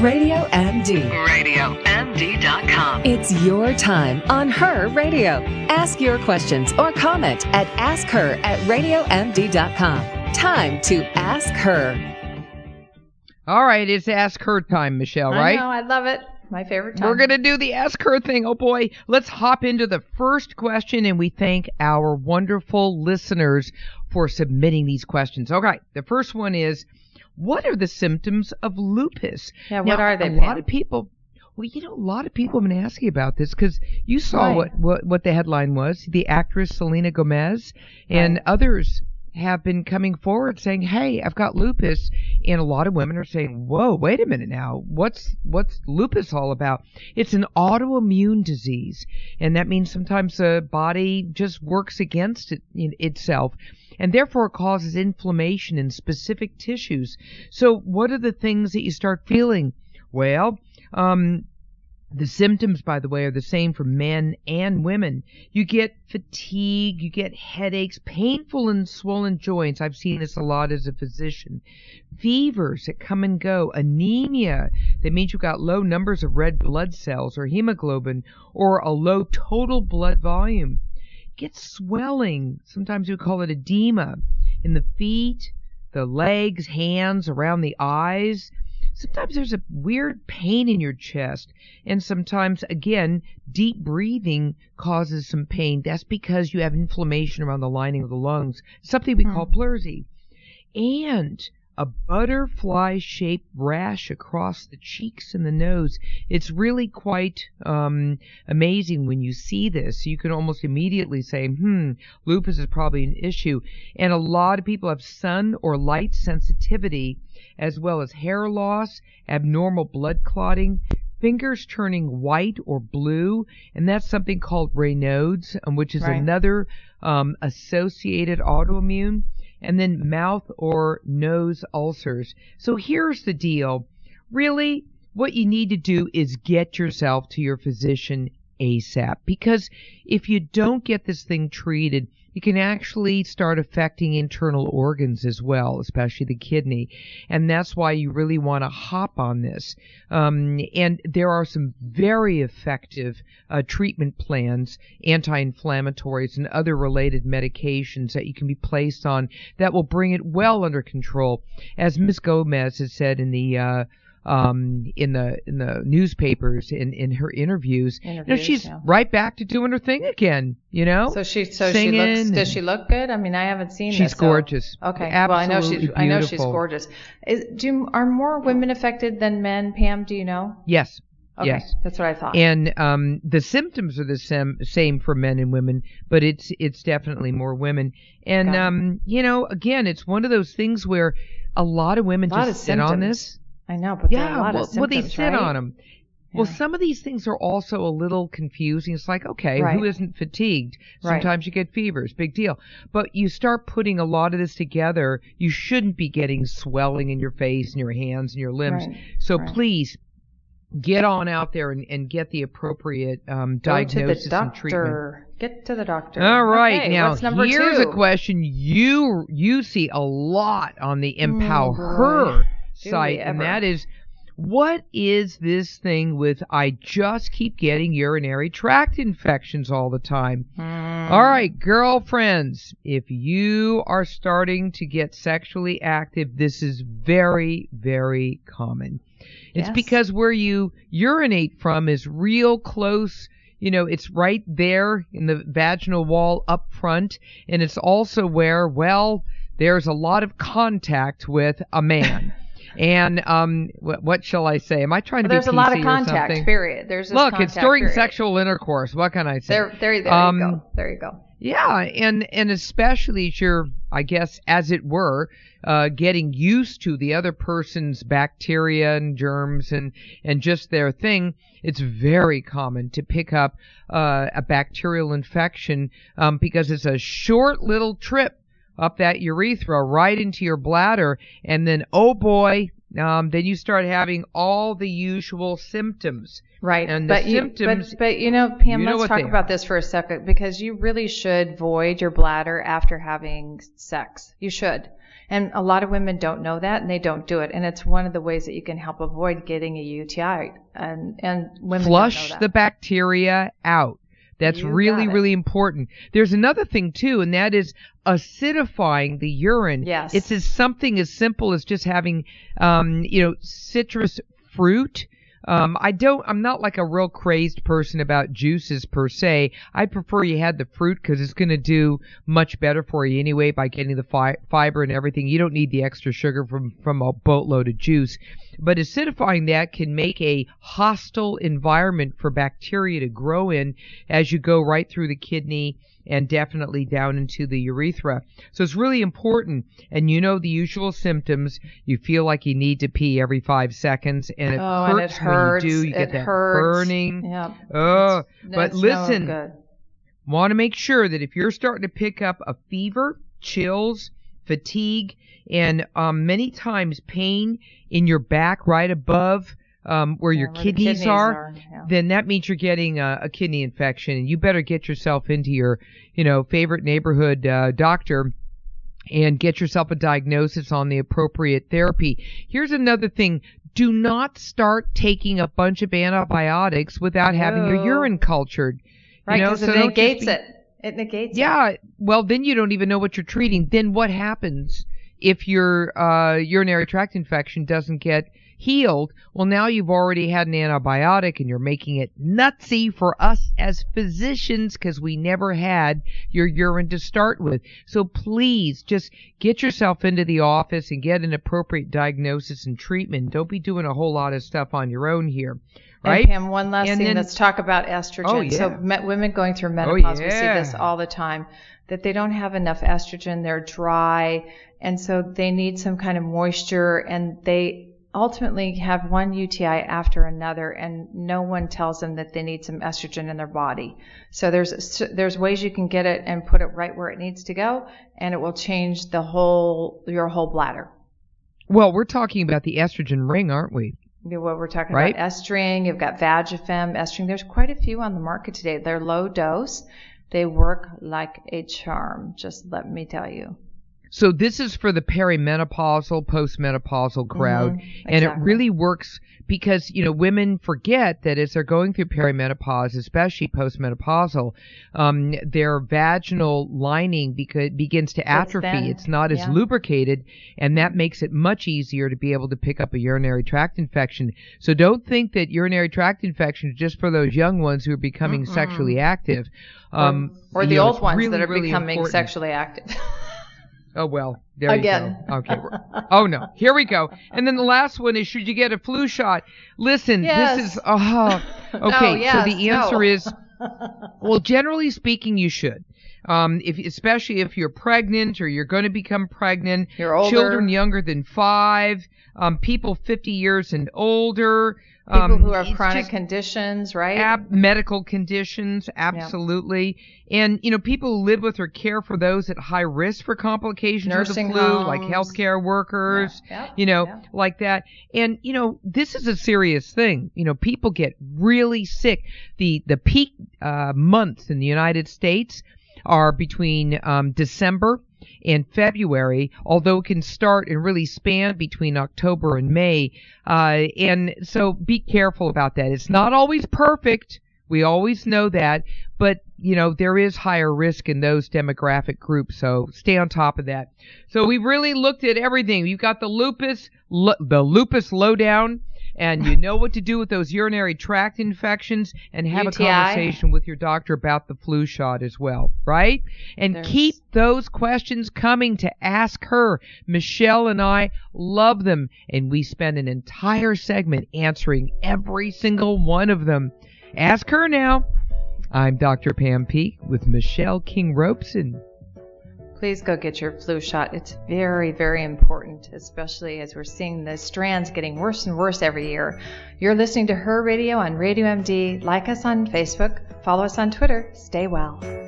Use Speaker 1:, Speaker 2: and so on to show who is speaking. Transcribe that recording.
Speaker 1: Radio MD.
Speaker 2: RadioMD.com.
Speaker 1: It's your time on Her Radio. Ask your questions or comment at askher@radiomd.com. Time to ask her.
Speaker 3: All right, it's Ask Her time, Michelle, right?
Speaker 4: I know, I love it. My favorite time.
Speaker 3: We're going to do the Ask Her thing. Oh, boy. Let's hop into the first question, and we thank our wonderful listeners for submitting these questions. Okay, the first one is, what are the symptoms of lupus?
Speaker 4: Yeah, what are they,
Speaker 3: A lot of people... Well, a lot of people have been asking about this because you saw what the headline was. The actress Selena Gomez and others have been coming forward saying, hey, I've got lupus. And a lot of women are saying, whoa, wait a minute now. What's lupus all about? It's an autoimmune disease. And that means sometimes the body just works against itself. And therefore it causes inflammation in specific tissues. So what are the things that you start feeling? Well, the symptoms, by the way, are the same for men and women. You get fatigue, you get headaches, painful and swollen joints. I've seen this a lot as a physician. Fevers that come and go. Anemia. That means you've got low numbers of red blood cells or hemoglobin or a low total blood volume. Get swelling. Sometimes we call it edema in the feet, the legs, hands, around the eyes. Sometimes there's a weird pain in your chest, and sometimes, again, deep breathing causes some pain. That's because you have inflammation around the lining of the lungs, something we call pleurisy. And a butterfly-shaped rash across the cheeks and the nose. It's really quite amazing when you see this. You can almost immediately say, lupus is probably an issue. And a lot of people have sun or light sensitivity, as well as hair loss, abnormal blood clotting, fingers turning white or blue, and that's something called Raynaud's, which is another associated autoimmune, and then mouth or nose ulcers. So here's the deal. Really, what you need to do is get yourself to your physician ASAP, because if you don't get this thing treated, it can actually start affecting internal organs as well, especially the kidney. And that's why you really want to hop on this. And there are some very effective treatment plans, anti-inflammatories and other related medications that you can be placed on that will bring it well under control. As Ms. Gomez has said in the newspapers, in her interviews, she's right back to doing her thing again,
Speaker 4: So she looks, does she look good? I mean, I haven't seen
Speaker 3: she's
Speaker 4: this.
Speaker 3: gorgeous.
Speaker 4: Okay.
Speaker 3: Absolutely
Speaker 4: I know she's gorgeous. Are more women affected than men, Pam? Do you know?
Speaker 3: Yes.
Speaker 4: Okay.
Speaker 3: Yes.
Speaker 4: That's what I thought.
Speaker 3: And the symptoms are the same for men and women, but it's definitely more women. And again, it's one of those things where a lot of women just sit on this.
Speaker 4: I know, but there are a lot of symptoms,
Speaker 3: they sit on them. Yeah. Well, some of these things are also a little confusing. It's like, okay, who isn't fatigued? Sometimes you get fevers, big deal. But you start putting a lot of this together, you shouldn't be getting swelling in your face and your hands and your limbs. So please get on out there and get the appropriate diagnosis and treatment.
Speaker 4: Get to the doctor.
Speaker 3: All right.
Speaker 4: Okay,
Speaker 3: now,
Speaker 4: what's number
Speaker 3: here's
Speaker 4: 2?
Speaker 3: a question you see a lot on the Empower Her site, and that is, what is this thing with I just keep getting urinary tract infections all the time? All right, girlfriends, if you are starting to get sexually active, this is very, very common. It's because where you urinate from is real close. It's right there in the vaginal wall up front, and it's also where, there's a lot of contact with a man. And what shall I say? Am I trying to be PC or something?
Speaker 4: There's a lot of contact, period.
Speaker 3: Look, it's during sexual intercourse. What can I say?
Speaker 4: There you go. There you go.
Speaker 3: Yeah, and especially as you're, I guess, as it were, getting used to the other person's bacteria and germs and just their thing, it's very common to pick up a bacterial infection because it's a short little trip up that urethra right into your bladder, and then, oh boy, then you start having all the usual symptoms.
Speaker 4: Right.
Speaker 3: And
Speaker 4: but
Speaker 3: symptoms,
Speaker 4: Pam, let's talk about this for a second, because you really should void your bladder after having sex. You should. And a lot of women don't know that, and they don't do it. And it's one of the ways that you can help avoid getting a UTI. And women
Speaker 3: flush
Speaker 4: don't know that.
Speaker 3: the bacteria out. That's really important. There's another thing too, and that is acidifying the urine.
Speaker 4: Yes.
Speaker 3: It's something as simple as just having, citrus fruit. I'm not like a real crazed person about juices per se. I prefer you had the fruit because it's going to do much better for you anyway by getting the fiber and everything. You don't need the extra sugar from a boatload of juice. But acidifying that can make a hostile environment for bacteria to grow in as you go right through the kidney and definitely down into the urethra. So it's really important. And you know the usual symptoms. You feel like you need to pee every 5 seconds, and it hurts when you do. You get that burning.
Speaker 4: Yeah.
Speaker 3: Oh,
Speaker 4: but
Speaker 3: but listen, want to make sure that if you're starting to pick up a fever, chills, fatigue, and many times pain in your back right above where your kidneys are, then that means you're getting a kidney infection, and you better get yourself into your, favorite neighborhood doctor and get yourself a diagnosis on the appropriate therapy. Here's another thing. Do not start taking a bunch of antibiotics without having your urine cultured.
Speaker 4: Right, because it negates it. It negates it.
Speaker 3: Yeah, well, then you don't even know what you're treating. Then what happens if your urinary tract infection doesn't get healed? Well, now you've already had an antibiotic, and you're making it nutsy for us as physicians because we never had your urine to start with. So please just get yourself into the office and get an appropriate diagnosis and treatment. Don't be doing a whole lot of stuff on your own here. Right?
Speaker 4: And Pam, one last thing, let's talk about estrogen.
Speaker 3: Oh, yeah.
Speaker 4: So women going through menopause, we see this all the time, that they don't have enough estrogen, they're dry, and so they need some kind of moisture, and they ultimately have one UTI after another, and no one tells them that they need some estrogen in their body. So there's ways you can get it and put it right where it needs to go, and it will change your whole bladder.
Speaker 3: Well, we're talking about the estrogen ring, aren't we?
Speaker 4: What we're talking about, Estring, you've got Vagifem, Estring. There's quite a few on the market today. They're low dose. They work like a charm, just let me tell you.
Speaker 3: So this is for the perimenopausal, postmenopausal crowd, and it really works because, women forget that as they're going through perimenopause, especially postmenopausal, their vaginal lining begins to atrophy. It's not as lubricated, and that makes it much easier to be able to pick up a urinary tract infection. So don't think that urinary tract infection is just for those young ones who are becoming sexually active.
Speaker 4: Or the old ones that are becoming sexually active.
Speaker 3: Oh, well, there you go. Okay. Oh, no. Here we go. And then the last one is, should you get a flu shot? Listen, this is, okay. So the answer is, well, generally speaking, you should. Especially if you're pregnant or you're going to become pregnant,
Speaker 4: you're older.
Speaker 3: Children younger than 5, people 50 years and older.
Speaker 4: People who have chronic conditions, right?
Speaker 3: Medical conditions, absolutely. Yeah. And, people who live with or care for those at high risk for complications of the flu,
Speaker 4: homes.
Speaker 3: Like healthcare workers, like that. And, this is a serious thing. People get really sick. The peak months in the United States are between December and February, although it can start and really span between October and May. And so be careful about that. It's not always perfect. We always know that. But, there is higher risk in those demographic groups. So stay on top of that. So we really looked at everything. You've got the lupus lowdown. And you know what to do with those urinary tract infections, and have
Speaker 4: UTI.
Speaker 3: A conversation with your doctor about the flu shot as well, right? And keep those questions coming to Ask Her. Michelle and I love them, and we spend an entire segment answering every single one of them. Ask Her now. I'm Dr. Pam Peake with Michelle King-Robeson.
Speaker 4: Please go get your flu shot. It's very, very important, especially as we're seeing the strands getting worse and worse every year. You're listening to Her Radio on Radio MD. Like us on Facebook. Follow us on Twitter. Stay well.